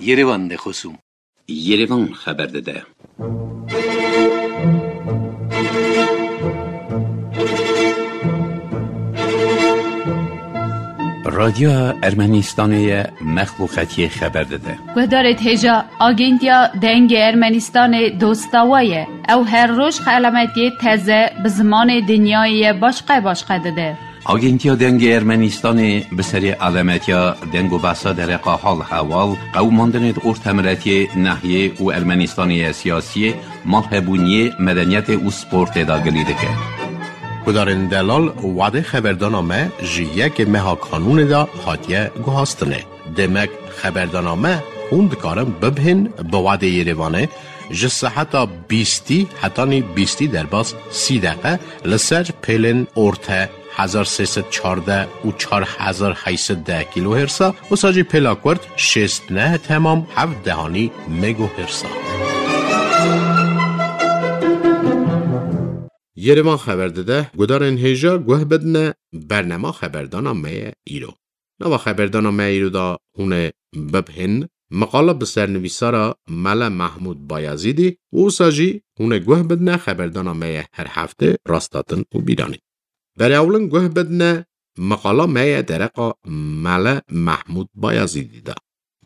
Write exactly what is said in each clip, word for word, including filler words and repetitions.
Yerevan de خصوم Yerevan خبر داده. رادیو ارمنستان مخلوقاتی خبر داده. گدارت هجا آگنتیا دنگ ارمنستان دوستاویه او هر روز علامتی تازه به زمان دنیای باشقه باشقه داده. آگنتیا دنگ ارمنستان به سری علامتیا دنگ و بحثا در حال حوال قوماندنت ارتمراتی نحیه و ارمنستانی سیاسی مرحبونی مدنیت و سپورت داگلیده که. کدارن دلال وعده خبردانامه جیه که مها قانون دا حاتیه گوهاستنه. دمک خبردانامه خوند کارم ببهن به وعده یروانه جسه حتی بیستی حتی نی بیستی در باز سی دقیقه لسر پیلن ارته هزار سیصد چارده و چار هزار هیصد ده کیلو هرسا و ساجی پیلا کرد شست نه تمام هفت دهانی مگو هرسا. یروان خبر داده گدارن هیجا گوه بدنه برنامه خبردانامه ایرو. نوا خبردانامه ایرو دا هونه ببهن مقاله به سرنویسارا ملا محمود بایزیدی و ساجی هونه گوه بدنه خبردانامه هر هفته راستاتن و بیرانی. برای اولن گوه بدنه مقاله مایه درقا ملا محمود بایزیدی دا.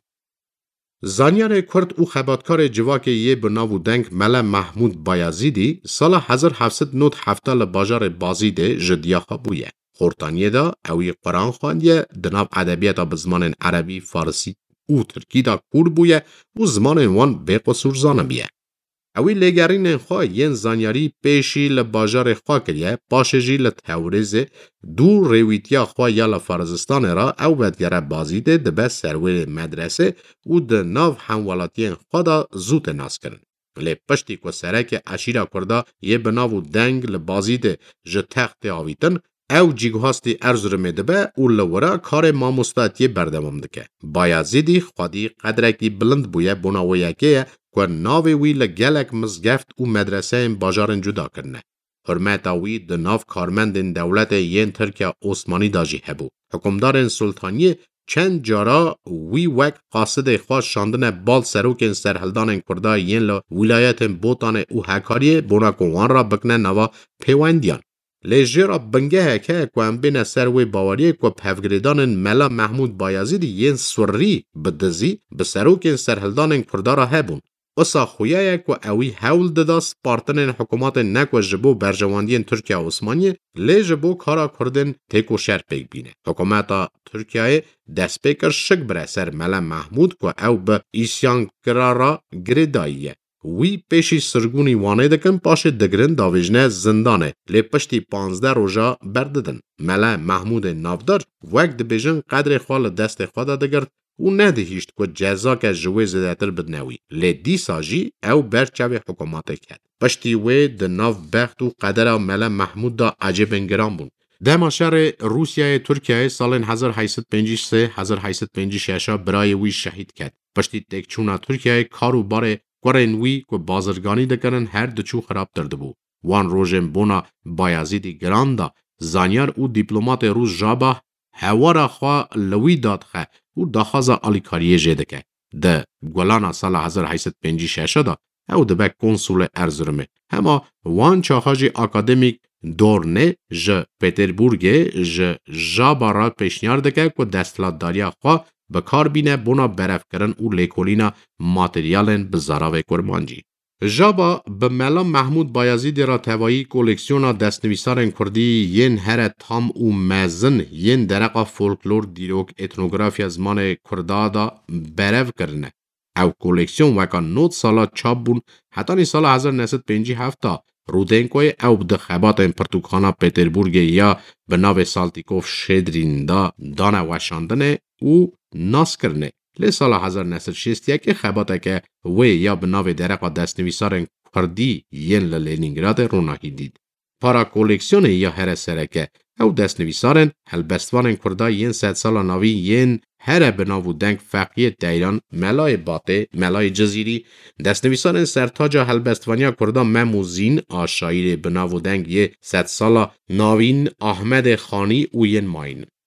زانیار کرد او خباتکار جواک یه بناو دنگ ملا محمود بایزیدی سال هزار و هفتصد و نود و هفت لباجار بازیده جدیاخا بویه. خورتانیه دا اوی قرآن خواندیه دناب ادبیاتا به زمان عربی، فارسی او ترکی دا کور بویه و زمان وان به قصور زانه بیه. اوی لگرین خواه ین زانیاری پیشی لباجار خواه کریه پاشجی لتهورزه دو رویتیا خواه یا لفارزستان را او بدگره بازیده دبه سرویر مدرسه و ده ناو همولاتین خواه دا زوت ناس کرن. لی پشتی که سرک عشیره کرده یه بناو دنگ لبازیده جه تخت آویتن او جیگوهاستی ارزرمه دبه او لورا کار ماموستاتی بردمام دکه. بایزیدی خودی قدرکی بلند بویه بناویه که که ناوی وی لگلک مزگفت و مدرسه باجارن جدا کرنه. حرمتا وی ده ناو کارمندن دولت ین ترکیه عثمانی داجی هبو. حکمدارن سلطانی چند جارا وی وک قاصد خواه شاندن بال سروکن سرحلدان کرده ین ل ولایت بوتان او هکاری بناکوان را بکنه نوا پیوندیان. لیجی را بنگه که که ام بین سروی باوریه که پفگریدان ملا محمود بایزیدی ین سوری بدزی به سروکن سرحلدان کرده را هبون. اسا خویه که اوی حول دادا سپارتن حکومت نکو جبو برجواندین ترکیه عثمانی لی جبو کارا کردن تیکو شر پیک بینه. حکومت ترکیه دست پیکر شک بره سر ملا محمود که او به ایسیان کرارا گریداییه. وی پیشی سرگونی وانه دکن پاش دگرن داویجنه زندانه لی پشتی پانزده روژا برددن. ملا محمود نافدار وقت دبیجن قدر خوال دست خواده دگرد او ندهیشت که جزا که جوی زدهتر بدنوی. لی دی ساجی او برچوی حکومت کرد. پشتی وی ده ناف بخت و قدر ملا محمود دا عجب انگرام بون. دما شهر روسیه ترکیه سال هزار و هشتصد و پنجاه و سه هزار و هشتصد و پنجاه و شش برای وی شهید کرد. پشتی تکچونا ترکیه کارو بار قرن وی که بازرگانی دکنن هر دچو خراب درده بو. وان روژن بونا بایزیدی گراندا زانیار او دیپلومات روز جابه هوارا خواه لوی داد خواه و داخازا آلیکاریه جده که. ده گولانا سال هزار و هشتصد و پنجاه و شش دا او ده به کنسول ارزرمه. اما وان چاخاجی اکادمیک دورنه ج پتربورگه ج جابا را پیشنیار دکه که دستلات داریا خواه بکار بینه بونا برف کرن او لیکولینا ماتریالن بزاراوه کرمانجی. جابا به ملا محمود بایزیدی را توایی کولکسیونا دستنویسارن کردی ین هر تام او مزن ین درقا فولکلور دیروک اتنوگرافی از زمان کردادا برف کرنه. او کولکسیون وکا نوت سالا چاب بون حتی نی سال هزار و نهصد و پنجاه و هفت رودنکوی او بده خبات پرتوکانا پتربورگ یا به ناو سالتیکوف شدرین دا دانه وشاندنه او ناس کرنه. لی سال هزار و نهصد و شصت و یک خباته که وی یا به ناو درقا دستنویسارن کردی ین للینینگراد روناهی دید. پارا کولکسیون یا هر سرکه او دستنویسارن هلبستوانن کرده ین ست سال ناوی ین هر به ناو دنگ فقیه دیران ملای باته ملای جزیری دستنویسارن سرتاجا هلبستوانیا کرده مموزین آشایر به ناو دنگ یه ست سال ناوین احمد خانی او ین ماین.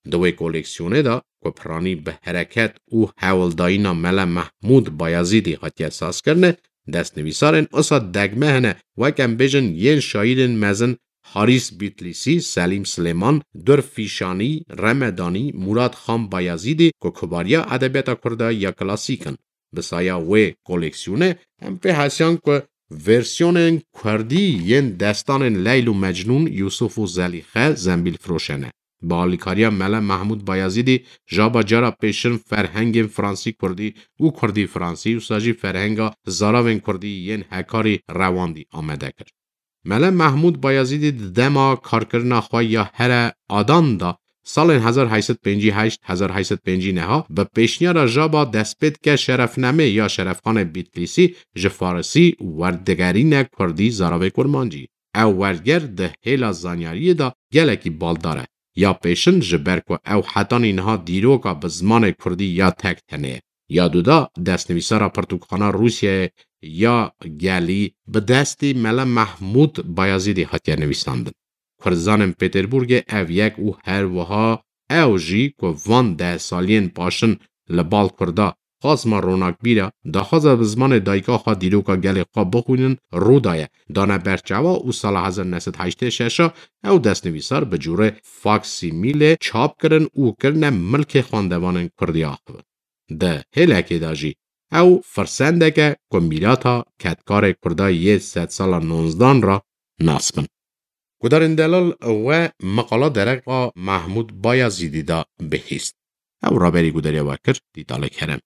دوی کولکسیونه دا که پرانی به حرکت و حوالدایینا ملا محمود بایزیدی هاتی اساس کرنه دست نویسارن اصا دگمه هنه وکم بیجن ین شاعرین مزن حاریس بیتلیسی، سلیم سلیمان، در فیشانی، رمدانی، مراد خان بایزیدی که کباریا ادبیات کرده یا کلاسیکن. بسایا و کولکسیونه هم به حسیان که ورسیون کردی ین دستان لیل و مجنون یوسف و زلیخه زنبیل فروشنه. با آلیکاریا ملا محمود بایزیدی جابا جارا پیشن فرهنگ فرانسی کردی و کردی فرانسی و ساجی فرهنگا زاراوین کردی ین هکاری رواندی آمده کرد. ملا محمود بایزیدی دما کارکرنا خواه یا هر آدان دا سال هزار و هشتصد و پنجاه و هشت هزار و هشتصد و پنجاه و نه به پیشنیار جابا دستپید که شرفنامه یا شرفخان بیتلیسی جفارسی وردگرین کردی زاراوی کرمانجی. او ورگر ده هیلا زانیاری دا گلکی بالداره. یا پیشن جبرک و او حتان اینها دیروکا به زمان کردی یا تک تنه. یا دودا دست نویسارا پرتوکخانا روسیه یا گلی به دستی ملا محمود بایزیدی هاتیا نویساندن. کرزانم پیتربورگ او یک او هر وها او جی که وان ده سالین پاشن لبال کردا خاصما روناک بیره داخوزا به زمان دایکا خواه دیروکا گلی خواه بخونن رو دایه دانه برچوا او سال هزار و نهصد و هشتاد و شش او دست نویسار به جوره فاکسی میله چاپ کرن او کرن ملک خواندوان کردی آخوه. ده هلکی داجی او فرسنده که کمیلاتا کتکار کردای یه ست سال نوزدان را ناسبن. کدار اندلال و مقالا درقا محمود بایزیدی دا بهیست. او را بری کداری وکر دیتاله کرم.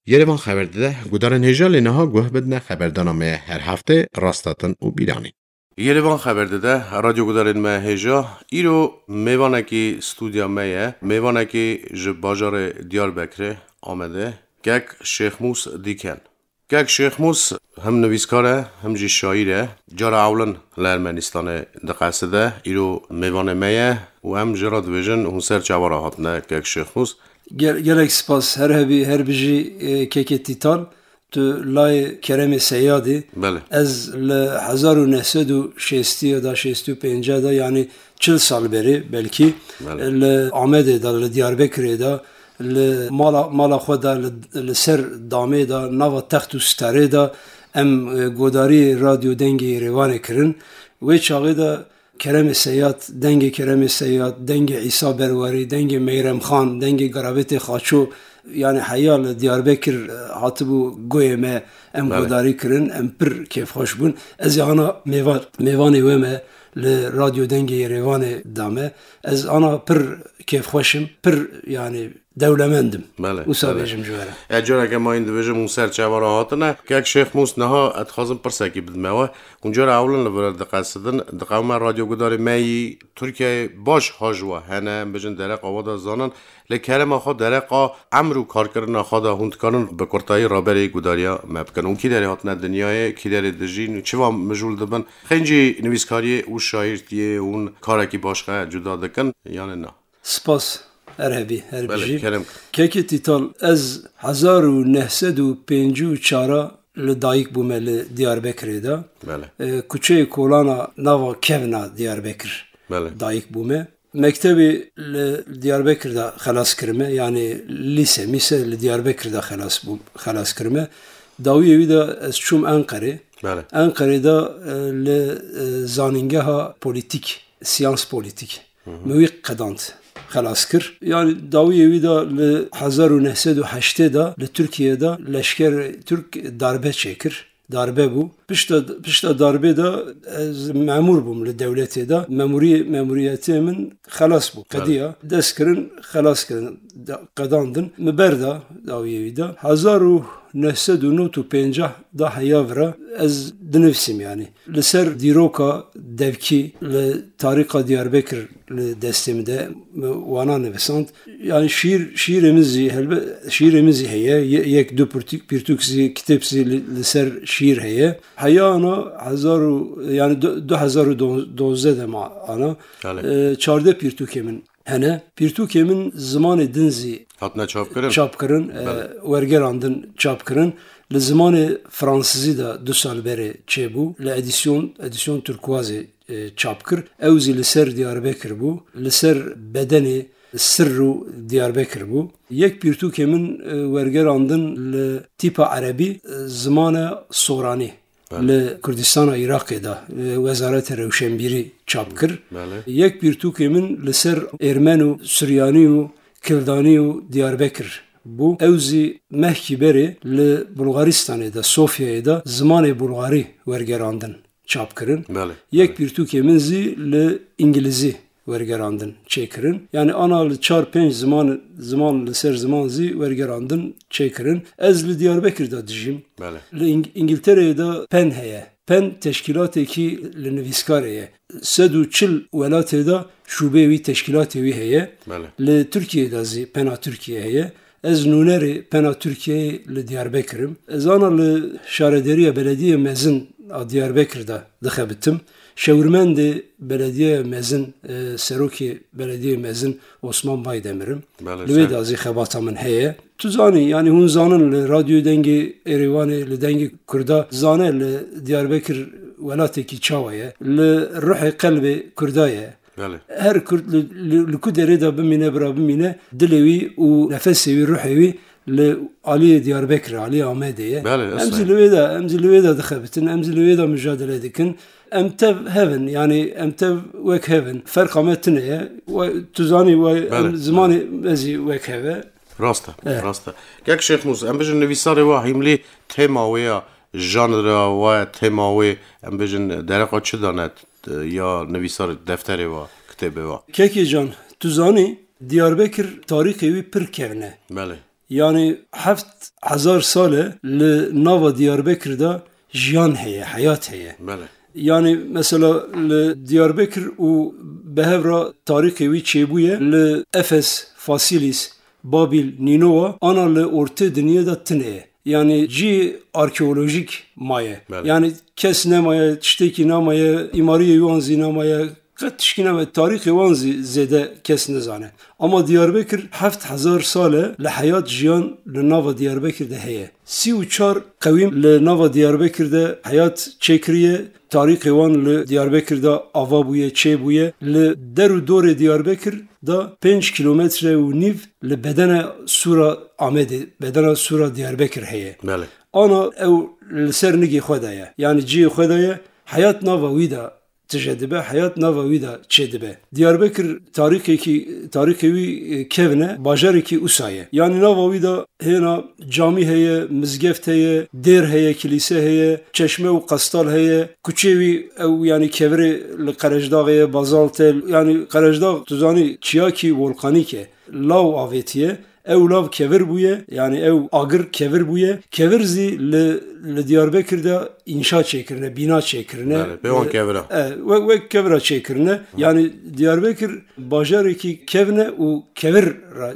یریوان خبر داده گودارن هجا لنها گوه بدنه خبردانامه هر هفته راستاتن و بیرانی. یریوان خبر داده رادیو گودارن ما هجا ایرو میوانه کی استودیا میه میوانه کی ج باجار دیاربکر آمده گک شیخ موس دیکن. گک شیخ موس هم نویسکاره هم جی شاعره جارا اولن لرمنستان دقیقه ایرو میوانه میه و هم جراد ویژن اون سر چوارا هاتنه گک شیخ موس. گلک سپاس هر هبی هر بجی که تیتال تو لای کرم سیادی بله از ل هزار و نهصد و شصتی دا شصت و پنجاه دا یعنی چل سال بری بلکی ل آمده دا ل دیاربکر دا ل مالا مالا خود دا ل سر دامه دا نو تخت و ستاره دا ام گوداری رادیو دنگی روانه کرن و چاقی دا کرم سیاد دنگ کرم سیاد دنگ عیسی برواری دنگ میرم خان دنگ گرابت خاچو yani hayal Diyarbakır hatibu goyeme em godari kirin em pir keyf hoş bun ez ana mevan mevani weme le radyo denge revane dame ez ana pir keyf hoşum pir yani devlemendim. بله. وسابجم جواره. اجرا که ما این دویژه موسر چوارا هاتنه که یک شیخ موس نها اتخاذم پرسکی بدمه اونجا اولن لبرد دقیقه دقیقه رادیو گداری می ترکیه باش هاجوا هنه بجن درق آواده زانن لکرم خود درق امرو کار کردن خود هند کردن به کرتای رابری گداریا مبکن اون کی داری هاتنه دنیای کی داری دژین چه وام مجول دبن خنجی نویسکاری او شاعریه اون کاری که باشقه جدا دکن یعنی نه. سپاس. ارهبی هربیجی بله که که تیتال از هزار و نهصد و پنجاه و چهار لدایک بومه لدیاربکر دا بله کوچه کولانا نوا کevna دیاربکر بله دایک بومه مکتبی لدیاربکر دا خلاص کرمه یعنی لیسه میسه لدیاربکر دا خلاص بوم خلاص کرمه داویه دا از چوم انقره بله انقره دا لزانینگه ها پولیتیک سیانس پولیتیک موی قدانت خلاص کر yani dawiyevi da li هزار و نهصد و هشتاد da li Türkiye'de leşker Türk darbe çekir. Darbe bu. Pişta pişta darbe da memur bum li devleti da memuri memuriyetimin xalas bu. Kadiya deskirin xalas kirin qadandın müberda dawiyevi da هزار و نهصد و نود و پنجاه da hayavra ez dinifsim yani. Li ser diroka devki li tarika Diyarbakır li destemde wana nivesand. Yani şiir şiirimizi helbe şiirimizi heye yek du pirtuksi kitapsi li ser şiir heye. Hayana hazaru yani du hazar u dozde de ma ana. Çarde pirtukemin hene pirtukemin zamanı dinzi hatna çap kırın çap kırın wergerandın çap kırın li zamanı Fransızı da du sal beri çebu li edisyon edisyon turkuazı çap kır evzi li ser Diyarbakır bu li ser bedeni sırru Diyarbakır bu yek pirtukemin wergerandın li tipa Arabi zamanı Sorani li Kurdistana Irak'ı da Vezaret-i Revşenbiri çap kır yek pirtukemin li ser Ermenu Süryaniyu Kildaniyu Diyarbakır bu evzi mehkiberi li Bulgaristan'ı da Sofya'yı da zamanı Bulgari wergerandın çap kırın yek pirtukemin zi li İngilizi wergerandın çekirin yani ana li çar penç zaman zaman li ser zaman zi wergerandın çekirin ez li Diyarbakır'da dijim li İngiltere'ye da pen heye pen teşkilatı ki li nivîskareye sed û çil welatê da şubevi teşkilatı wî heye li Türkiye'de zi pena Türkiye heye ez nûnerê pena Türkiye'ye li Diyarbakır'ım ez ana li şarederiya belediye mezin a Diyarbakır'da dixebitim şewirmendê belediye mezin serokê belediye mezin Osman Baydemir'im li wê da zî xebata min heye tu zanî yani hûn zanin li radyo dengê Êrêwanê li dengê Kurda zane li Diyarbakır welatekî çawa ye li ruhê qelbê Kurda ye her Kurd li ku derê da bimîne bira bimîne dilê wî û nefesê wî ruhê wî li aliyê Diyarbakır aliyê Amedê ye em zî li wê da em zî li wê da dixebitin em zî li wê da mücadele dikin em tev hevin yani em tev wek hevin ferqa me tune ye tu zanî zimanê ezî wek heve rasta rasta gek Şeyh Musa em bijin nivîsarê wa hîmlî tema wê ya janra wa tema wê em bijin dereqa çi danet ya nivîsar defterê wa kitêbê wa kekê can tu zanî Diyarbakır tarîxê wî pir kevne یعنی هفت هزار ساله لناو دیاربکر دا جیان هیه، حیات هیه. بله. یعنی مثلا دیاربکر و به هفرا تاریخی وی چه بویه لافس، فاسیلیس، بابل، نینووا آنا لورته دنیا دا تنه. yani ci arkeolojik maye. Beli. Yani kes nemaye, tişteki nemaye, imariye yuanzi nemaye, tişki nemaye, tarihi yuanzi zede kes nezane. Ama Diyarbakır heft hazar sale le hayat jiyan le nava Diyarbakır'da heye. Si u çar kavim le nava Diyarbakır'da hayat çekriye, tarihi yuan le Diyarbakır'da ava buye, çe buye, le deru dore Diyarbakır da beş kilometre u niv le bedene sura amedi, bedene sura Diyarbakır heye. Beli. Ana ev ser nigi xwedaya. Yani ci xwedaya hayat nava wida tecedibe, hayat nava wida çedibe. Diyarbakır tariheki tarihi kevne bajariki usaye. Yani nava wida hena cami heye, mizgeft heye, der heye, kilise heye, çeşme u kastal heye, kuçevi ev yani kevre le Qarajdağ heye, bazaltel yani Qarajdağ tuzani çiyaki volkanike lav avetiye. Ev lav kevir buye, yani ev agır kevir buye. Kevir zi le, le Diyarbakır'da inşa çekirine, bina çekirine. Yani be on kevira. E, ve, ve kevira çekirine. Yani Diyarbakır bajareki kevne u kevir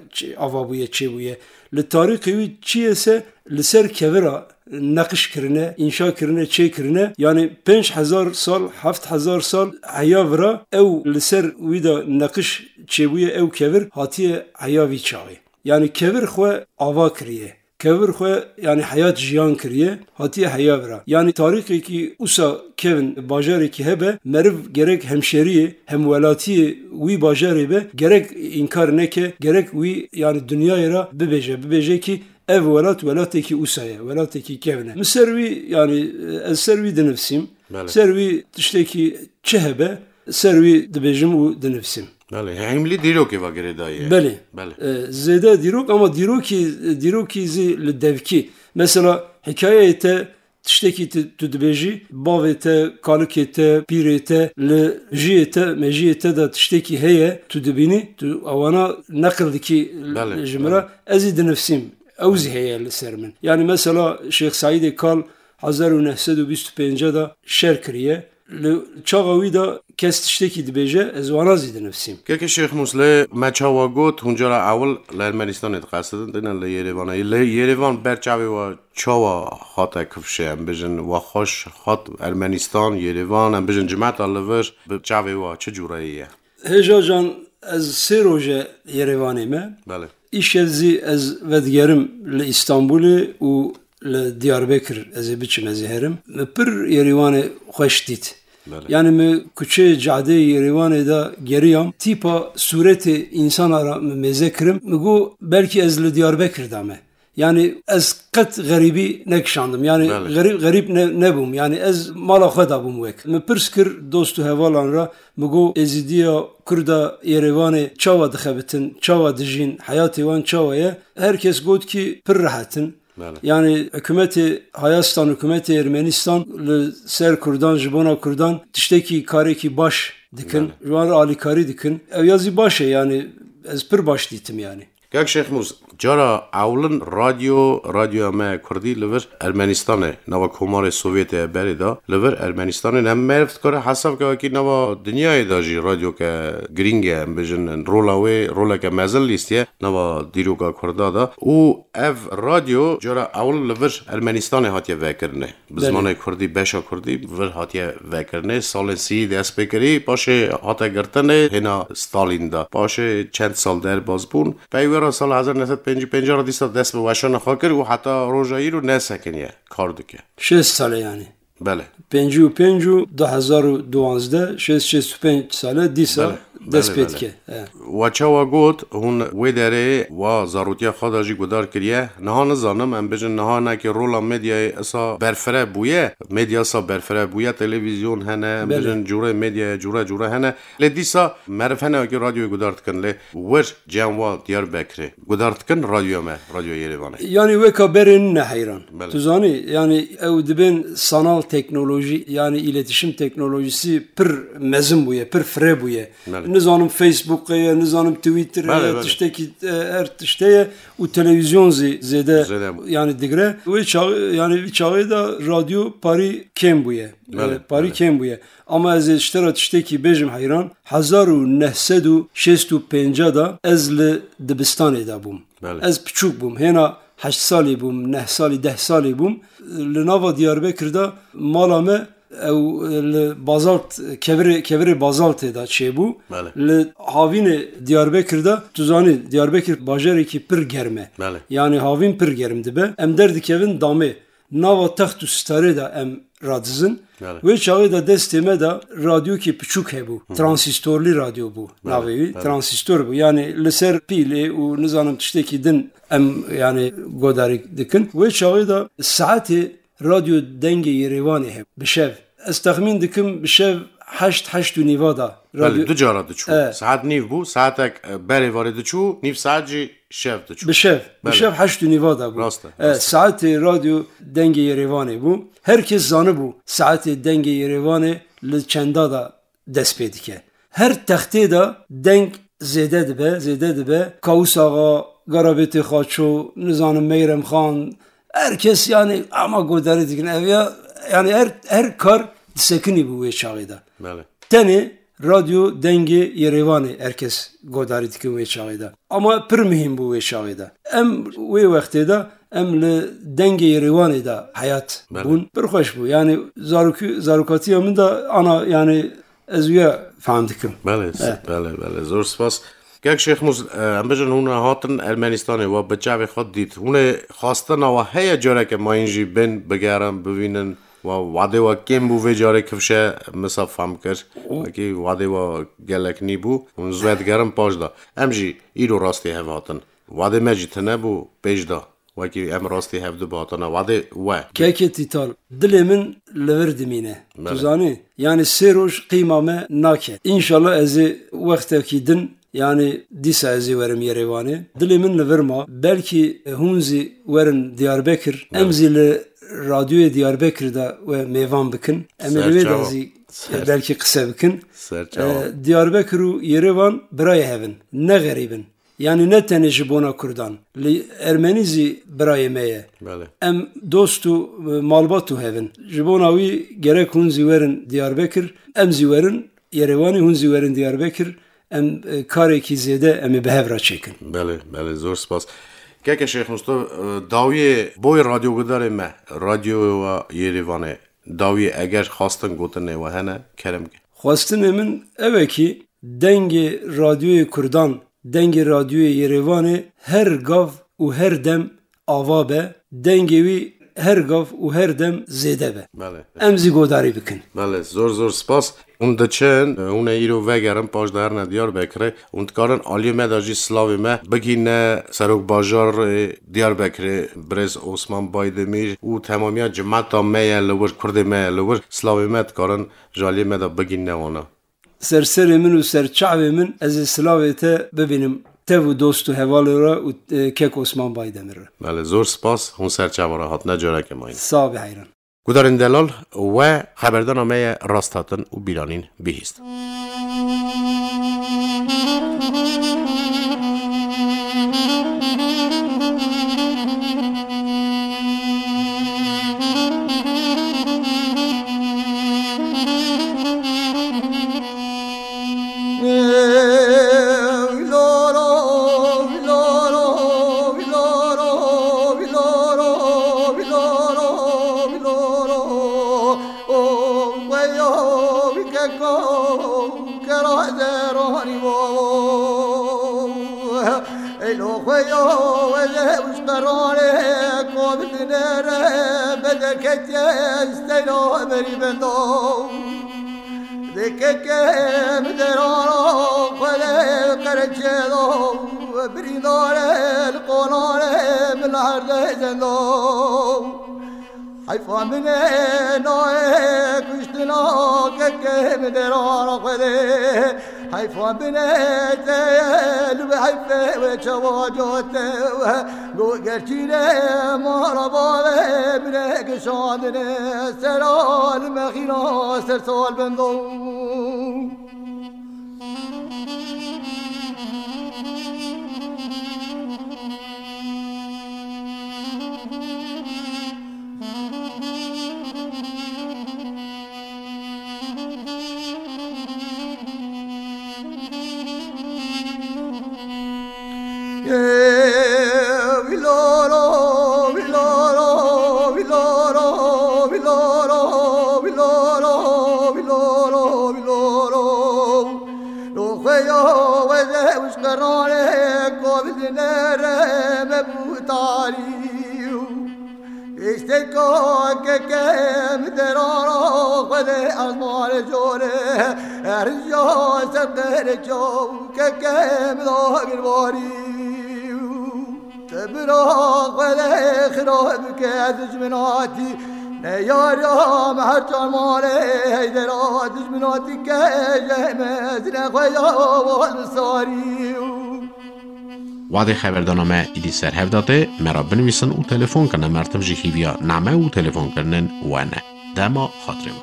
ava buye, çe buye. Le tarihi çiyese le ser kevira nakış kirine, inşa kirine, çe kirine. Yani beş hazar sal, heft hazar sal hayavra ev le ser vida nakış çe buye ev kevir hatiye hayavi çağı. Yani kevir xwe ava kiriye. Kevir xwe yani hayat jiyan kiriye. Hatiye hayavra. Yani tarihi ki usa kevin bajarı ki hebe meriv gerek hemşeriye hem velatiye vi bajarı be gerek inkar neke gerek vi yani dünyaya bebeje bebeje ki ev velat velateki usaya velateki kevine. Müservi yani ez servi de nefsim. Servi tişteki çehebe servi de bejim u de nefsim. بله هملی دیرو که وگره دایه بله بله زده دیروک ama دیروکی دیروکی زی لدوکی مثلا حکایه ته تشتکی تدبیجی باوته کالکته پیرته لجیته مجیته da تشتکی هیه تدبینی تو اوانا نقلدکی جمره ازید نفسیم اوزی هیه لسرمن yani mesela Şeyh Said Kal هزار و نهصد و بیست و پنج da şer kiriye چاقوی دا کس تشتکی دبیجه از وانازی دنفسیم که که شیخ موسله مچاوا گوت هونجا را اول لرمنستان اتقاصدن دینن لیریوانه لیریوان برچاوی و چاوا خاطه کفشه هم بجن و خوش خاط ارمنستان یریوان هم بجن جماعت اللور برچاوی و چه جوره ایه هجا جان از سه روژه یریوانه ما بله ایش ازی از ودگرم لإستانبولی و لدیاربکر از بیچم از هرم پر یریوانه خوش دید yani mi küçe cadde Yerevan'e da geriyam tipa sureti insan ara mezekirim bu belki ezli Diyarbakır'da mı yani ez kat garibi nekşandım yani garip garip ne ne bum yani ez malakha da bum vek mi pirskir dostu hevalanra bu ezidiya Kurda Yerevan'e çava dıxabetin çava dijin hayatı van çavaya herkes god ki pir rahatın yani hükümeti Hayastan, hükümeti Ermenistan ser Kurdan, jibona Kurdan tişteki kareki baş dikin, juan ali kari dikin. Ev yazı başe yani ez pir baş ditim yani. Gak Şeyh Muz, jara avlın radyo, radyo me Kurdi liver Ermenistan'e, nava komare Sovyetiye beri da, liver Ermenistan'e nem merft kare hasab ke ki nava dünyayı da ji radyo ke gringe, bejin rola ve, rola ke mezil listiye, nava diroga Kurda da, u ev radyo jara avl liver Ermenistan'e hatiye vekirne. Bizmane Kurdi, beşa Kurdi, liver hatiye vekirne, salin si dest bekiri, paşe hata girtene, hena Stalin'da, paşe çend sal der bazbun, پیوره سال هزار و نهصد و پنجاه و پنج را دیست دست به وشان خاکر و حتی روزایی رو نسکنیه کار دکه شصت ساله یعنی بله پنجاه و پنج و دو هزار و دوازده شصت شصت و پنج ساله دی سال دست پید که و چه و گوت هون وی داره و ضرورتی خدا جی گدار کریه نه نزانم ام بجن نه نه که رولا مدیا اسا برفره بویه مدیا اسا برفره بویه تلویزیون هنه بجن جوره مدیا جوره جوره هنه لدیسا معرف هنه که رادیو گدارت کن ل ور جنوا دیار بکره گدارت کن رادیو ما رادیو یریوانه yani ve kaberin ne hayran tuzani yani ev dibin sanal teknoloji yani iletişim teknolojisi pir mezun buye pir fre buye نزانم فیسبوک یا نزانم توییتر یا تشتکی هر تشته و تلویزیون زیده یعنی دیگره و یعنی چاقی دا رادیو پاری کم بویه پاری کم بویه اما از اشترا تشتکی بیجم حیران هزار و نهصد و شصت و پنجاه دا از دبستانی دا بوم از پچوک بوم هینا هشت سالی بوم نه سالی ده سالی بوم لناوا دیاربکر دا مالامه او بازالت کبر کبر بازالت دا چه بو ل هاوین دیاربکر دا توزانی دیاربکر باجری کی پر گرمه یعنی هاوین پر گرم دبه ام درد کevin دامه ناوا تخت ستاره دا ام رادزن و چاوی دا دستمه دا رادیو کی پچوک هبو ترانزیستورلی رادیو بو ناوی ترانزیستور بو یعنی لسر پیله و نزانم تشته کی دن ام یعنی گوداری دکن و چاوی دا ساعت رادیو دنگ یریوانی هب بشev استخمین دکم بشev هشت هشت و نیوا دا رادیو دو جارا دچو ساعت نیو بو ساعتک بری وارد چو نیو ساعت جی شev دچو بشev بشev هشت و نیوا دا بو ساعت رادیو دنگ یریوانی بو herkes zanı bu saati denge yerevane li çenda da dest pedike her taxte da denk zede dibe zede dibe Kavus ağa garabeti xaço nizanım Meyrem Xan herkes yani ama godari dikin evya yani her her kar sekini bu ve çağıda tane radyo denge yerevane herkes godari dikin ve çağıda ama pir mühim bu ve çağıda em ve vakti da em le denge yerevane da hayat bun bir hoş bu yani zaruku zarukati amın da ana yani ezüya fahmdikim bale bale bale zor spas Gek Sheikh Mus am bejn huna hatn Ermenistanê wa bicavê xwe dît hûnê xwastina wa heye careke mayîn jî bin bigerin bibînin wa wadê wa kêm bû vê carê kifşe misal fam kir wekî wadê wa gelek nîbû hûn zû digerin paş da em jî îro rastî hev hatin wadê me jî tune bû pêş da wekî em rastî hev dibû hatina wadê we kekê tîtal dilê min li vir dimîne tu zanî yani sê roj qîma me nake înşallah ez ê wextekî din yani dîsa ez ê werim Yerêvanê dilê min li vir ma belkî hûn zî werin Diyarbekir em zî li radyoyê Diyarbekir da we mêvan bikin em ê li wê de zî belkî qise bikin Diyarbekir û Yerêvan birayê hevin ne gerîbin yani ne tenê ji bona Kurdan li Ermenî zî birayê me ye em dost û malbat û hevin ji bona wî gerek hûn zî werin Diyarbekir em zî werin Yerêvanê hûn zî werin Diyarbekir em karekî zêde em ê bi hev re çêkin. Belê, belê zor spas. Keke Şeyh Mustafa dawiyê boy radyogudarê me radyoya Yerêvanê dawiyê eger xwastin gotinê we hene kerem ke. Xwastinê min ew e kî dengê radyoyê Kurdan dengê radyoyê Yerêvanê her gav û her dem ava be dengê wî her gav û her dem zêde be. Em zî godarî bikin. Belê zor zor spas. Hûn diçin hûn ê îro vegerin paş derine Diyarbekirê hûn dikarin aliyê me da jî silavê me bigîne Serokbajarê Diyarbekirê Birêz Osman Baydemîr û temamiya cemata me ye li wir Kurdê me ye li wir silavê me dikarin ji aliyê me da bigîne wana. Serserê min û serçavê min ez ê silavê te bibînim tev û dost û hevalê re û kek Osman Baydemîr re. Belê zor spas hûn serçava re hatine careke mayîn. Sağ be heyran. Gudarên delal we xeberdana me ye rast hatin û bîranîn bihîst. حيفا من نايك واشتناك كم درار خذي حيفا من تيل بحيفا وشواجوت قو قرشينا مربا بنك شادنا سرال مخينا سرسال بندو Viloro, viloro, viloro, viloro, viloro, viloro, viloro. Lo khayo weze ushkarane kovidnere mebutari. Isteko ke kem derara khode azmar jore erjo sakir jo ke kem dagir wari. تبرا قلي خراب كادج مناتي يا يا محجر مالي هيدرات مناتي كجمزنا خويا والصاري وعده خبردانامه ایدی سر هفداته مرا بنویسن و تلفن کنه مرتب جهیویا نامه و تلفن کنن و نه دما خاطرم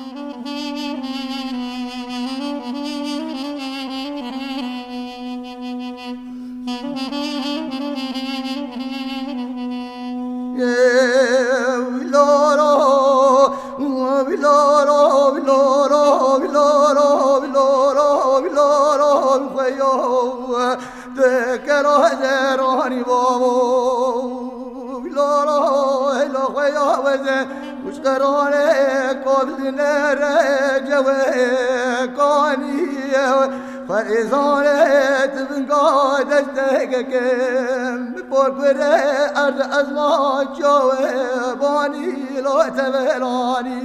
فإزالت من قادتك كم بوركرة أرض أزمان جواباني لا تبلاني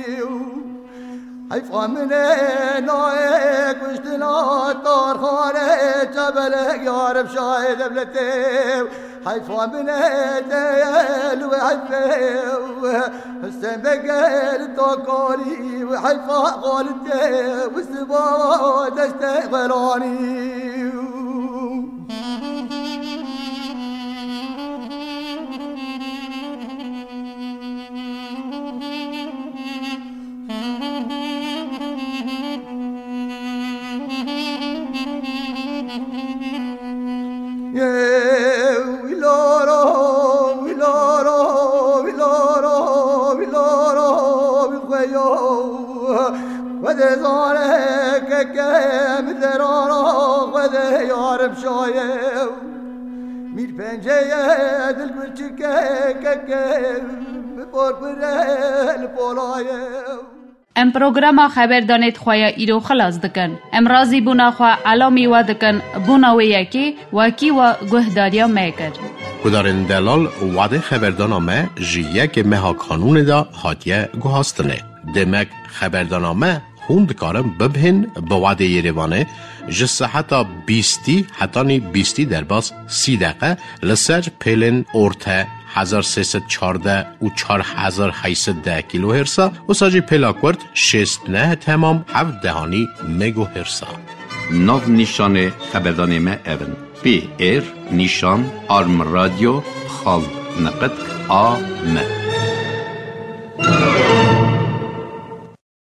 حيفا من نايك وشتنا طارخانة جبلك يا رب شاهد بلتيو حيفا من ديال وحيفا حسن بقال التوكالي وحيفا قالت والسبا تستقبلاني وذلك كم ذرارا وذا يعرف شايو مير بنجيه دل بچك كم بوربرل بولايو ام پروگراما خبردانت خواه ایرو خلاص دکن. ام رازی بونا خواه علامی و دکن بونا و یکی وکی و گهداریا میکر. گدارن دلال وعده خبردانامه جیه که مها کانون دا حاتیه گوهاستنه. دمک خبردانامه خوند کارم ببهن با وعده یروانه جسه حتی بیستی حتی نی بیستی در باز سی دقیقه لسر پیلن ارته هزار سیصد چارده و چار هزار هیصد ده کیلو هرسا و ساجی پلاکورد شست نه تمام هفت دهانی مگو هرسا. نو نشان خبردانامه اون پی ایر نشان آرم رادیو خال نقد آ م